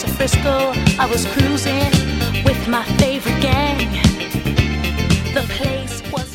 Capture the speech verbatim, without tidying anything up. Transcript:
to Frisco. I was cruising with my favorite gang. The place was